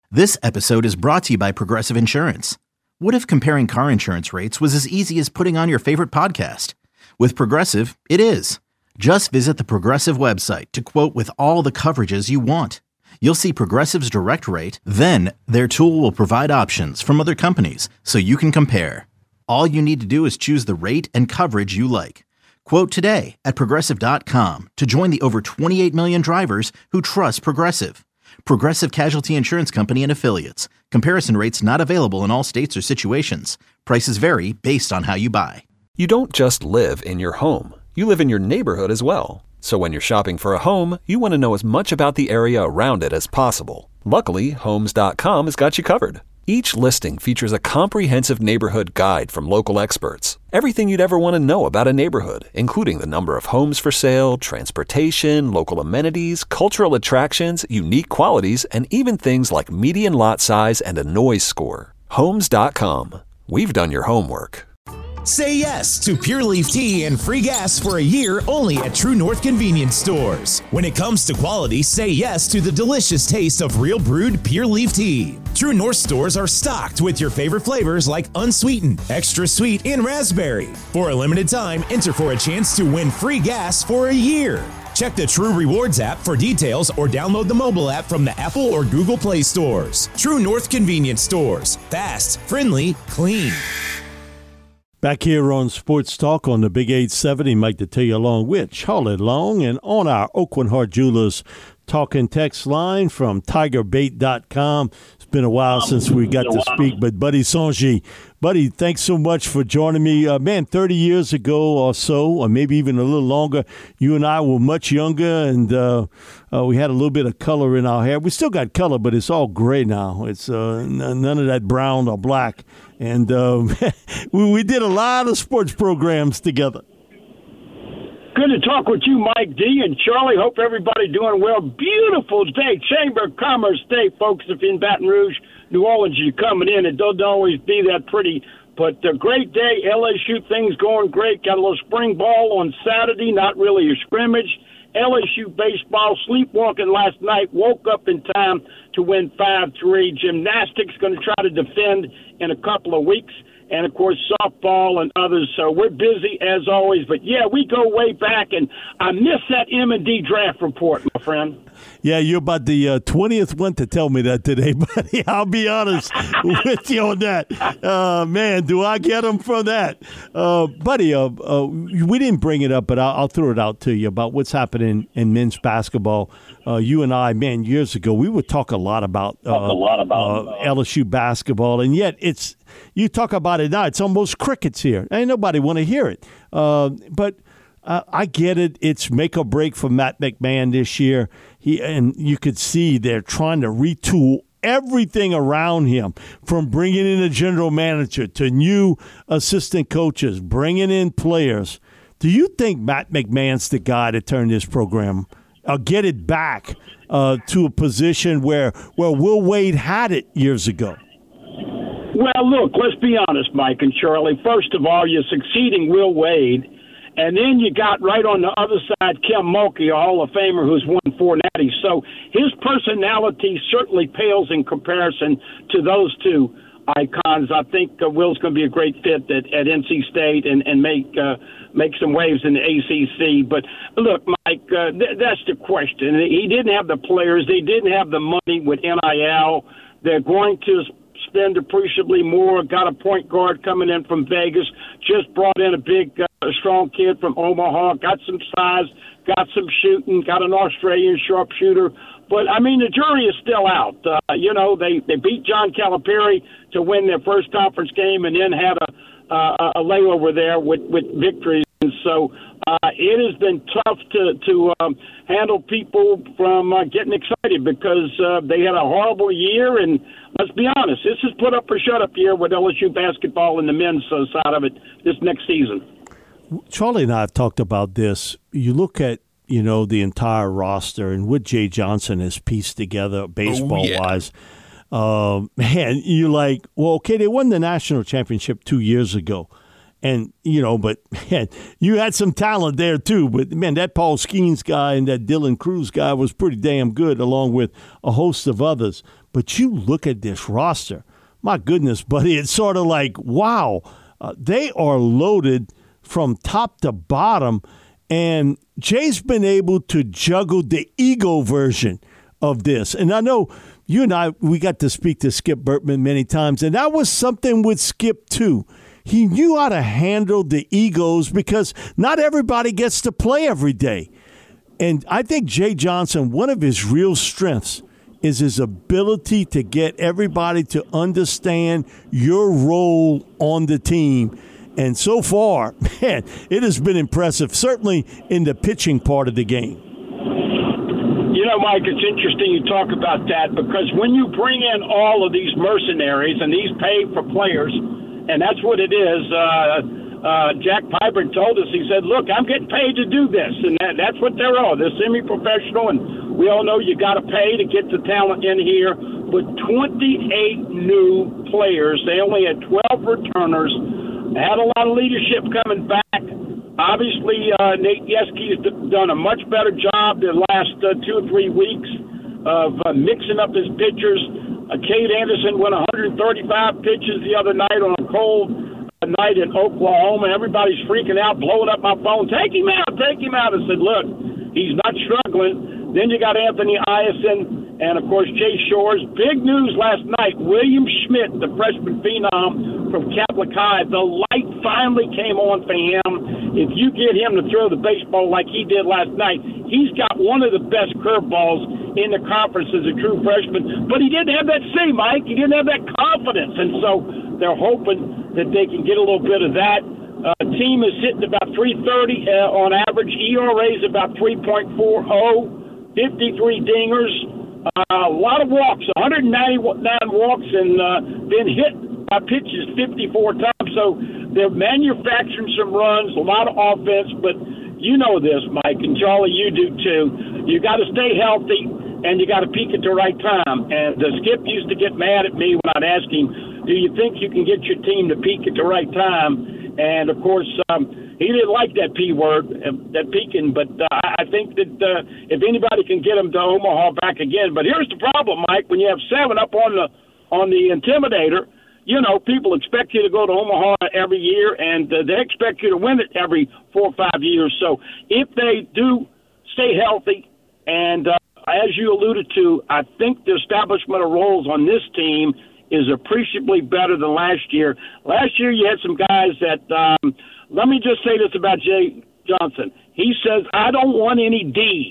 This episode is brought to you by Progressive Insurance. What if comparing car insurance rates was as easy as putting on your favorite podcast? With Progressive, it is. Just visit the Progressive website to quote with all the coverages you want. You'll see Progressive's direct rate, then their tool will provide options from other companies so you can compare. All you need to do is choose the rate and coverage you like. Quote today at Progressive.com to join the over 28 million drivers who trust Progressive. Progressive Casualty Insurance Company and Affiliates. Comparison rates not available in all states or situations. Prices vary based on how you buy. You don't just live in your home. You live in your neighborhood as well. So when you're shopping for a home, you want to know as much about the area around it as possible. Luckily, Homes.com has got you covered. Each listing features a comprehensive neighborhood guide from local experts. Everything you'd ever want to know about a neighborhood, including the number of homes for sale, transportation, local amenities, cultural attractions, unique qualities, and even things like median lot size and a noise score. Homes.com. We've done your homework. Say yes to Pure Leaf Tea and free gas for a year only at True North Convenience Stores. When it comes to quality, say yes to the delicious taste of real brewed Pure Leaf Tea. True North stores are stocked with your favorite flavors like unsweetened, extra sweet, and raspberry. For a limited time, enter for a chance to win free gas for a year. Check the True Rewards app for details or download the mobile app from the Apple or Google Play stores. True North Convenience Stores. Fast, friendly, clean. Back here on Sports Talk on the Big 870, Mike Detillier along with Charlie Long, and on our Oakland Heart Jewelers talking text line from tigerbait.com. It's been a while since we got to speak, but Buddy Sonji. Buddy, thanks so much for joining me. 30 years ago or so, or maybe even a little longer, you and I were much younger, and we had a little bit of color in our hair. We still got color, but it's all gray now. It's none of that brown or black. And we did a lot of sports programs together. Good to talk with you, Mike D. and Charlie. Hope everybody doing well. Beautiful day, Chamber of Commerce Day, folks. If you're in Baton Rouge, New Orleans, you're coming in. It doesn't always be that pretty, but a great day. LSU things going great. Got a little spring ball on Saturday, not really a scrimmage. LSU baseball, sleepwalking last night, woke up in time to win 5-3. Gymnastics going to try to defend in a couple of weeks. And, of course, softball and others. So we're busy, as always. But, yeah, we go way back, and I miss that M&D draft report, my friend. Yeah, you're about the 20th one to tell me that today, buddy. I'll be honest with you on that. Man, do I get them from that. Buddy, we didn't bring it up, but I'll throw it out to you about what's happening in men's basketball. You and I, man, years ago, we would talk a lot about LSU basketball, and yet you talk about it now, it's almost crickets here. Ain't nobody want to hear it. But I get it. It's make or break for Matt McMahon this year. And you could see they're trying to retool everything around him, from bringing in a general manager to new assistant coaches, bringing in players. Do you think Matt McMahon's the guy to turn this program, get it back to a position where Will Wade had it years ago? Well, look, let's be honest, Mike and Charlie. First of all, you're succeeding Will Wade, and then you got right on the other side Kim Mulkey, a Hall of Famer who's won 4 natties. So his personality certainly pales in comparison to those two icons. I think Will's going to be a great fit at NC State and make some waves in the ACC. But look, Mike, that's the question. He didn't have the players. They didn't have the money with NIL. They're going to spend appreciably more. Got a point guard coming in from Vegas. Just brought in a big, strong kid from Omaha. Got some size. Got some shooting. Got an Australian sharpshooter. But, I mean, the jury is still out. They beat John Calipari to win their first conference game and then had a layover there with victories. And so it has been tough to handle people from getting excited because they had a horrible year. And let's be honest, this is put up or shut up year with LSU basketball and the men's side of it this next season. Charlie and I have talked about this. You look at, the entire roster and what Jay Johnson has pieced together baseball-wise. Man, you're like, well, okay, they won the national championship 2 years ago. And, but man, you had some talent there too. But, man, that Paul Skeens guy and that Dylan Cruz guy was pretty damn good, along with a host of others. But you look at this roster, my goodness, buddy, it's sort of like, wow, they are loaded from top to bottom. And Jay's been able to juggle the ego version of this. And I know you and I, we got to speak to Skip Bertman many times, and that was something with Skip too. He knew how to handle the egos because not everybody gets to play every day. And I think Jay Johnson, one of his real strengths is his ability to get everybody to understand your role on the team. And so far, man, it has been impressive, certainly in the pitching part of the game. You know, Mike, it's interesting you talk about that because when you bring in all of these mercenaries and these pay for players, and that's what it is, Jack Piper told us, he said, look, I'm getting paid to do this, and that's what they're all. They're semi-professional, and we all know you got to pay to get the talent in here, but 28 new players. They only had 12 returners, had a lot of leadership coming back. Obviously, Nate Yeske's done a much better job the last 2 or 3 weeks of mixing up his pitchers. Cade Anderson went 135 pitches the other night on a cold night in Oklahoma. Everybody's freaking out, blowing up my phone. Take him out, take him out. I said, look, he's not struggling. Then you got Anthony Iacin and, of course, Jay Shores. Big news last night. William Schmidt, the freshman phenom from Catholic High, the light finally came on for him. If you get him to throw the baseball like he did last night, he's got one of the best curveballs in the conference as a true freshman. But he didn't have that C, Mike. He didn't have that confidence. And so they're hoping that they can get a little bit of that. Team is hitting about 330 on average. ERA is about 3.40. 53 dingers, a lot of walks, 199 walks, and been hit by pitches 54 times. So they're manufacturing some runs, a lot of offense. But you know this, Mike, and Charlie, you do too. You got to stay healthy, and you got to peak at the right time. And Skip used to get mad at me when I'd ask him, do you think you can get your team to peak at the right time? And, of course, he didn't like that P word, that peaking, but I think that if anybody can get him to Omaha back again. But here's the problem, Mike. When you have 7 up on the Intimidator, you know, people expect you to go to Omaha every year, and they expect you to win it every 4 or 5 years. So if they do stay healthy, and as you alluded to, I think the establishment of roles on this team is appreciably better than last year. Last year you had some guys that let me just say this about Jay Johnson. He says, I don't want any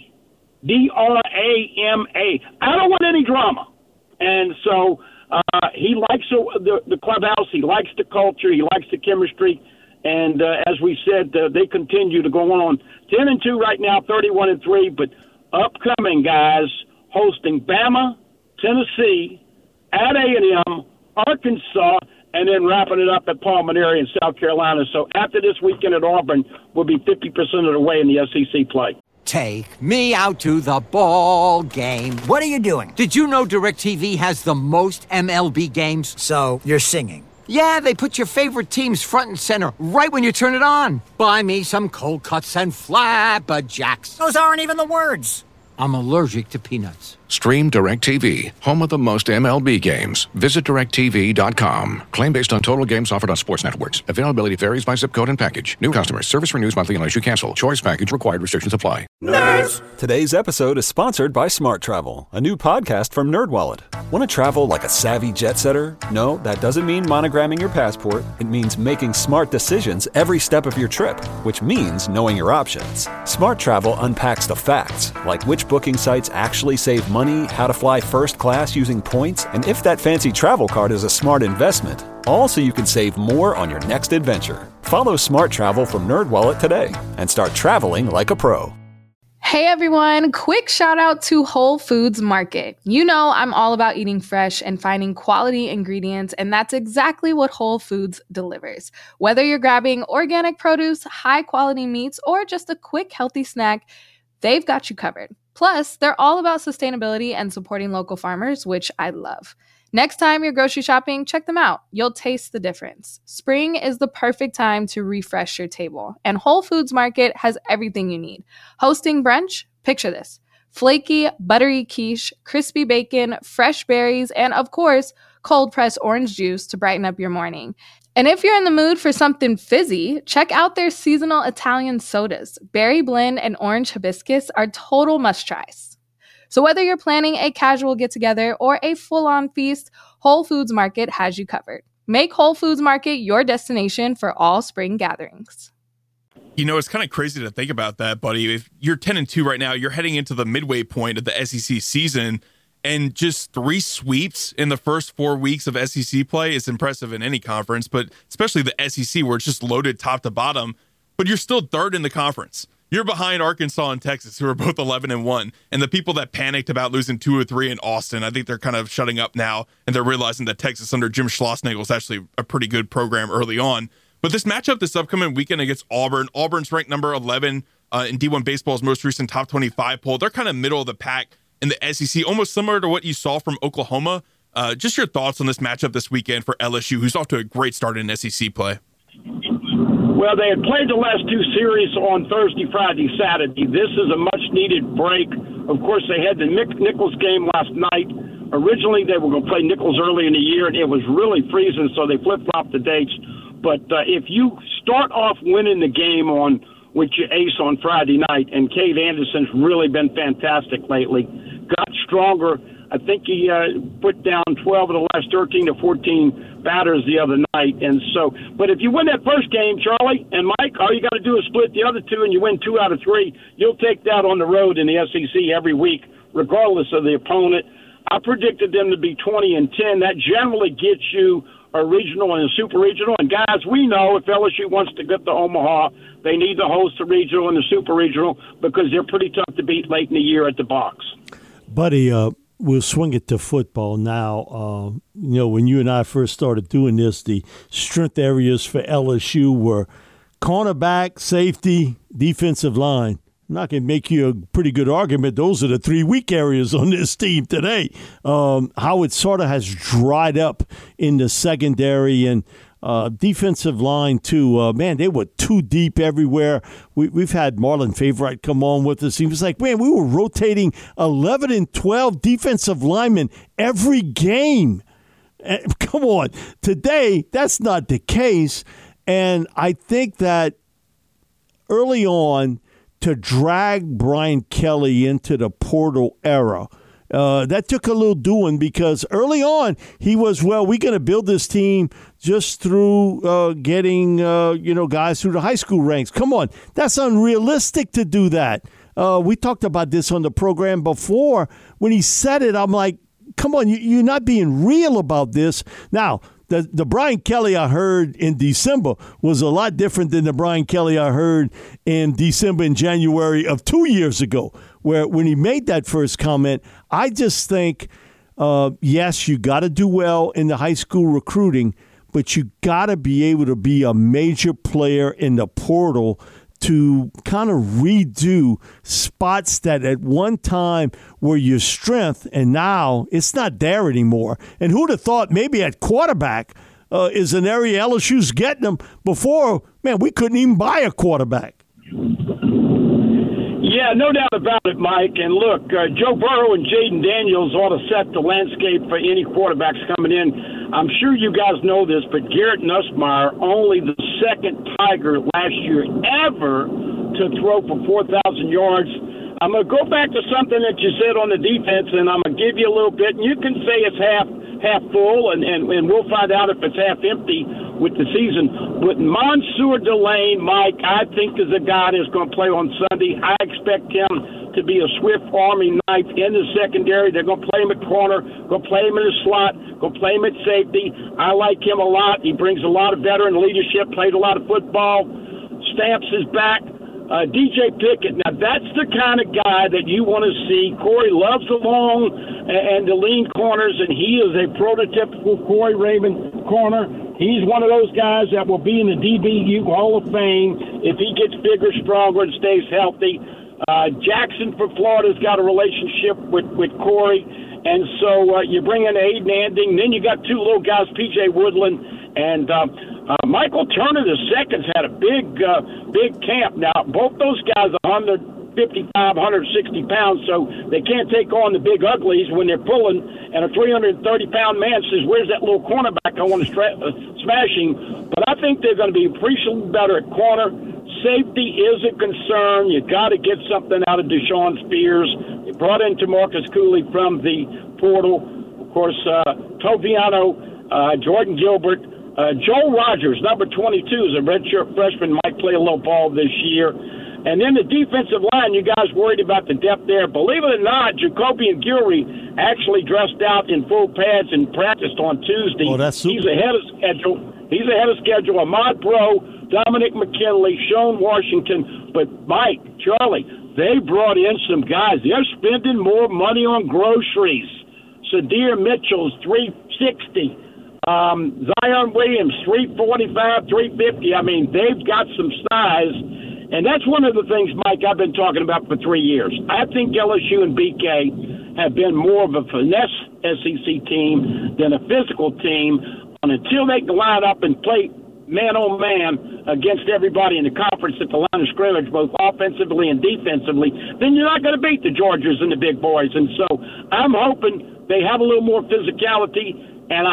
D-R-A-M-A. I don't want any drama. And so he likes the clubhouse. He likes the culture. He likes the chemistry. And as we said, they continue to go on. 10-2 right now, 31-3. But upcoming, guys, hosting Bama, Tennessee, at A&M, Arkansas, and then wrapping it up at Palminteri in South Carolina. So after this weekend at Auburn, we'll be 50% of the way in the SEC play. Take me out to the ball game. What are you doing? Did you know DirecTV has the most MLB games? So you're singing. Yeah, they put your favorite teams front and center right when you turn it on. Buy me some cold cuts and flapjacks. Those aren't even the words. I'm allergic to peanuts. Stream DirecTV, home of the most MLB games. Visit DirecTV.com. Claim based on total games offered on sports networks. Availability varies by zip code and package. New customers. Service renews monthly unless you cancel. Choice package required. Restrictions apply. Nerds! Today's episode is sponsored by Smart Travel, a new podcast from NerdWallet. Want to travel like a savvy jet setter? No, that doesn't mean monogramming your passport. It means making smart decisions every step of your trip, which means knowing your options. Smart Travel unpacks the facts, like which booking sites actually save money, how to fly first class using points, and if that fancy travel card is a smart investment. All so you can save more on your next adventure. Follow Smart Travel from NerdWallet today and start traveling like a pro. Hey everyone, quick shout out to Whole Foods Market. You know I'm all about eating fresh and finding quality ingredients, and that's exactly what Whole Foods delivers. Whether you're grabbing organic produce, high quality meats, or just a quick healthy snack, they've got you covered. Plus, they're all about sustainability and supporting local farmers, which I love. Next time you're grocery shopping, check them out. You'll taste the difference. Spring is the perfect time to refresh your table, and Whole Foods Market has everything you need. Hosting brunch? Picture this. flaky, buttery quiche, crispy bacon, fresh berries, and of course, cold-pressed orange juice to brighten up your morning. And if you're in the mood for something fizzy, check out their seasonal Italian sodas. Berry blend and orange hibiscus are total must-tries. So whether you're planning a casual get-together or a full-on feast, Whole Foods Market has you covered. Make Whole Foods Market your destination for all spring gatherings. You know, it's kind of crazy to think about that, buddy. If you're 10-2 right now, you're heading into the midway point of the SEC season, and just 3 sweeps in the first 4 weeks of SEC play is impressive in any conference, but especially the SEC where it's just loaded top to bottom. But you're still third in the conference. You're behind Arkansas and Texas, who are both 11-1. And the people that panicked about losing 2 or 3 in Austin, I think they're kind of shutting up now, and they're realizing that Texas under Jim Schlossnagle is actually a pretty good program early on. But this matchup this upcoming weekend against Auburn, Auburn's ranked number 11 in D1 Baseball's most recent top 25 poll. They're kind of middle of the pack in the SEC, almost similar to what you saw from Oklahoma. Just your thoughts on this matchup this weekend for LSU, who's off to a great start in SEC play. Well, they had played the last 2 series on Thursday, Friday, Saturday. This is a much-needed break. Of course, they had the Nichols game last night. Originally, they were going to play Nichols early in the year, and it was really freezing, so they flip-flopped the dates. But if you start off winning the game with your ace on Friday night, and Cade Anderson's really been fantastic lately, got stronger. I think he put down 12 of the last 13 or 14 batters the other night. And so, but if you win that first game, Charlie and Mike, all you got to do is split the other 2 and you win 2 out of 3. You'll take that on the road in the SEC every week, regardless of the opponent. I predicted them to be 20-10. That generally gets you a regional and a super regional. And guys, we know if LSU wants to get to Omaha, they need to host the regional and the super regional because they're pretty tough to beat late in the year at the box. Buddy, we'll swing it to football now. When you and I first started doing this, the strength areas for LSU were cornerback, safety, defensive line. I'm not going to make you a pretty good argument. Those are the 3 weak areas on this team today. How it sort of has dried up in the secondary and defensive line, too. Man, they were too deep everywhere. We've had Marlon Favorite come on with us. He was like, man, we were rotating 11 and 12 defensive linemen every game. Come on. Today, that's not the case. And I think that early on, to drag Brian Kelly into the portal era, that took a little doing because early on he was, we're going to build this team just through getting, guys through the high school ranks. Come on, that's unrealistic to do that. We talked about this on the program before. When he said it, I'm like, come on, you're not being real about this. Now, the Brian Kelly I heard in December was a lot different than the Brian Kelly I heard in December and January of 2 years ago, where when he made that first comment, I just think, yes, you got to do well in the high school recruiting, but you got to be able to be a major player in the portal to kind of redo spots that at one time were your strength, and now it's not there anymore. And who'd have thought maybe at quarterback is an area LSU's getting them before, man, we couldn't even buy a quarterback. Yeah, no doubt about it, Mike. And look, Joe Burrow and Jaden Daniels ought to set the landscape for any quarterbacks coming in. I'm sure you guys know this, but Garrett Nussmeier, only the second Tiger last year ever to throw for 4,000 yards. I'm going to go back to something that you said on the defense, and I'm going to give you a little bit. And you can say it's half full, and we'll find out if it's half empty with the season. But Mansour Delane, Mike, I think is a guy that's going to play on Sunday. I expect him to be a swift arming knife in the secondary. They're going to play him at corner, going to play him in the slot, going to play him at safety. I like him a lot. He brings a lot of veteran leadership, played a lot of football. Stamps is back. DJ Pickett, now that's the kind of guy that you want to see. Corey loves the long and the lean corners, and he is a prototypical Corey Raymond corner. He's one of those guys that will be in the DBU Hall of Fame if he gets bigger, stronger, and stays healthy. Jackson for Florida's got a relationship with Corey, and so you bring in Aiden Anding. Then you got 2 little guys, P.J. Woodland and Michael Turner II's had a big camp. Now, both those guys are 100 155, 160 pounds, so they can't take on the big uglies when they're pulling. And a 330-pound man says, "Where's that little cornerback? I want to smash him." But I think they're going to be appreciably better at corner. Safety is a concern. You got to get something out of Deshaun Spears. They brought in DeMarcus Cooley from the portal. Of course, Toviano, Jordan Gilbert. Joel Rogers, number 22, is a redshirt freshman, might play a little ball this year. And then the defensive line, you guys worried about the depth there. Believe it or not, Jacoby and Gilry actually dressed out in full pads and practiced on Tuesday. Oh, that's super. He's ahead of schedule. Ahmad Bro, Dominic McKinley, Sean Washington. But Mike, Charlie, they brought in some guys. They're spending more money on groceries. Sadir Mitchell's $360. Zion Williams, $345, $350. I mean, they've got some size. And that's one of the things, Mike, I've been talking about for 3 years. I think LSU and BK have been more of a finesse SEC team than a physical team. And until they can line up and play man-on-man against everybody in the conference at the line of scrimmage, both offensively and defensively, then you're not going to beat the Georgias and the big boys. And so I'm hoping they have a little more physicality, and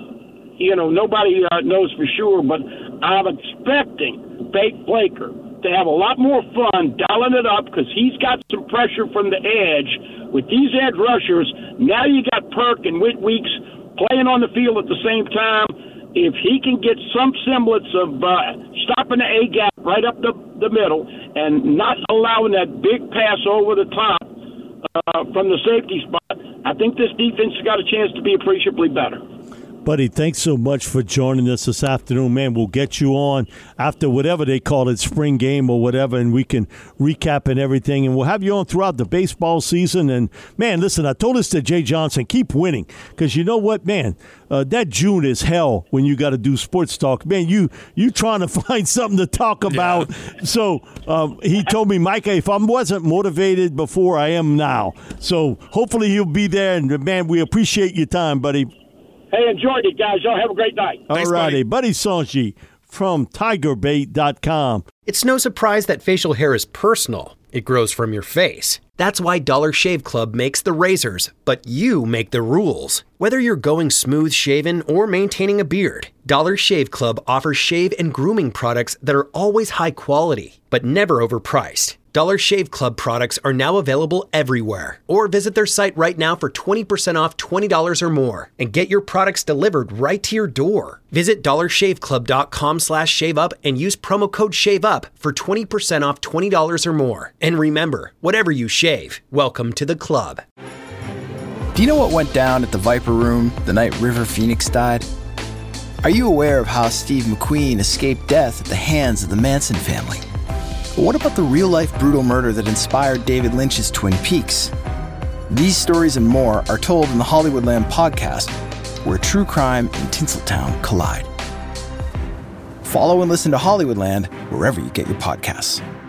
nobody knows for sure, but I'm expecting Blaker to have a lot more fun dialing it up because he's got some pressure from the edge with these edge rushers. Now you got Perk and Weeks playing on the field at the same time. If he can get some semblance of stopping the A-gap right up the middle and not allowing that big pass over the top from the safety spot, I think this defense has got a chance to be appreciably better. Buddy, thanks so much for joining us this afternoon, man. We'll get you on after whatever they call it, spring game or whatever, and we can recap and everything. And we'll have you on throughout the baseball season. And, man, listen, I told this to Jay Johnson, keep winning. Because you know what, man, that June is hell when you got to do sports talk. Man, you trying to find something to talk about. Yeah. So he told me, Micah, if I wasn't motivated before, I am now. So hopefully he'll be there. And, man, we appreciate your time, buddy. Hey, enjoyed it, guys. Y'all have a great night. All righty. Buddy Sonji from TigerBait.com. It's no surprise that facial hair is personal. It grows from your face. That's why Dollar Shave Club makes the razors, but you make the rules. Whether you're going smooth shaven or maintaining a beard, Dollar Shave Club offers shave and grooming products that are always high quality, but never overpriced. Dollar Shave Club products are now available everywhere. Or visit their site right now for 20% off $20 or more and get your products delivered right to your door. Visit dollarshaveclub.com/shaveup and use promo code SHAVEUP for 20% off $20 or more. And remember, whatever you shave, welcome to the club. Do you know what went down at the Viper Room the night River Phoenix died? Are you aware of how Steve McQueen escaped death at the hands of the Manson family? But what about the real-life brutal murder that inspired David Lynch's Twin Peaks? These stories and more are told in the Hollywoodland podcast, where true crime and Tinseltown collide. Follow and listen to Hollywoodland wherever you get your podcasts.